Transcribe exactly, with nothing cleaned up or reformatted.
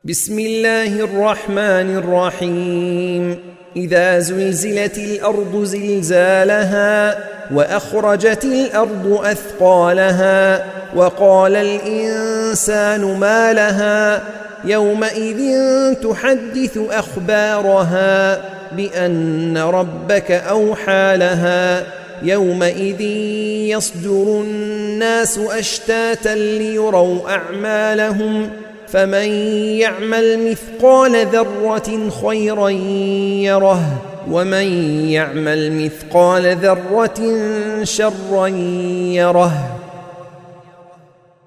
بسم الله الرحمن الرحيم. إذا زلزلت الأرض زلزالها وأخرجت الأرض أثقالها وقال الإنسان ما لها يومئذ تحدث أخبارها بأن ربك أوحى لها يومئذ يصدر الناس أشتاتا ليروا أعمالهم فمن يعمل مثقال ذرة خيرا يره ومن يعمل مثقال ذرة شرا يره.